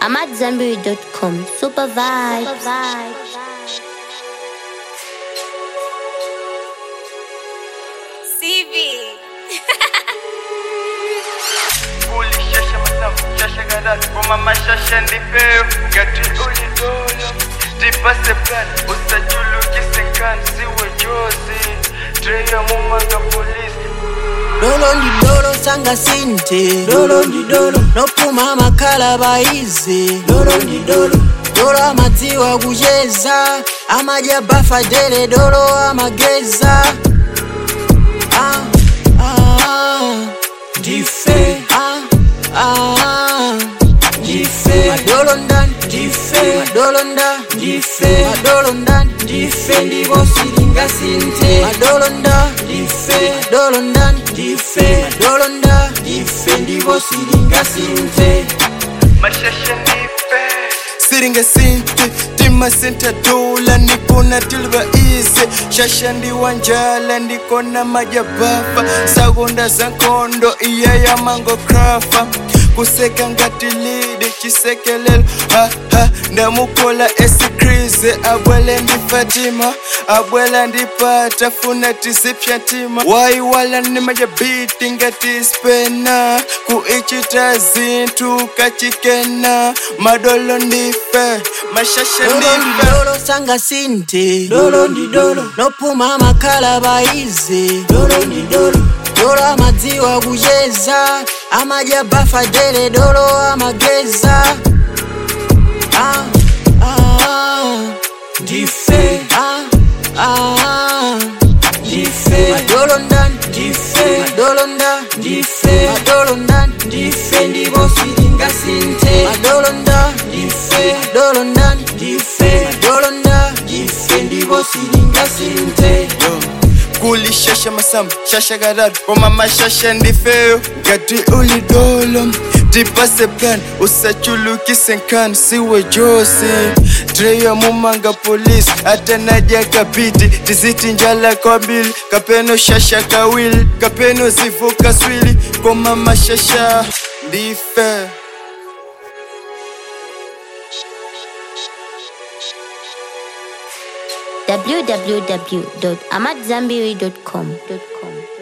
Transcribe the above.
AmadZanbury.com. Super vibes. CV. Shasha garat, mama shasha ndipeo, gati ulidolo, tipase plan, usajulu kisenkan, siwe jozi, treya mumanga polisi. Dolo ndi dolo sanga sinte, dolo ndi dolo, nopuma makala baize, dolo ndi dolo, dolo amadziwa kucheza, amadya bafa dele, dolo amageza. Dife, dife, madolondan, dife, madolonda, dife, madolondan, dife, ndibo siringa sinte, madolonda, dife, madolondan, dife, madolonda, dife, ndibo siringa sinte. Mashasha nipe Siringa sinte, tima senta dola, nikona tilba ize. Shasha ndi wanjala, nikona majabafa. Sagonda zankondo, iya ya mango krafa. Kuseka ngati lidi, chisekelelo, ha ha. Ndamukola esi krize, abwele ndi Fatima. Abwela ndi pata, funa tizipya tima. Wai wala ni majabiti ngati spena. Kuichita zintu kachikena. Madolo ndife, mashasha ndife. Dolo sanga sinte, dolo ndi dolo, nopuma makala baize, dolo ndi dolo, dolo amadziwa kucheza, amadya bafa dele, dolo amageza. Dife, dife, madolondan, dife, madolonda, dife, madolondan, dife, ndibo siringa sinte, madolonda, dife, madolondan, dife, madolonda, dife, ndibo siringa sinte. Kuli shasha masam, shasha garat, mama shasha ndifeo, gati ulidolo. Tipase plan, usachulu kisenkan, siwe josi. Treya mumanga police, atanaja kapiti. Tiziti njala kwa bili, kapeno shasha kawili. Kapeno zivuka swili, kwa mama shasha ndife. www.amadzanbury.com.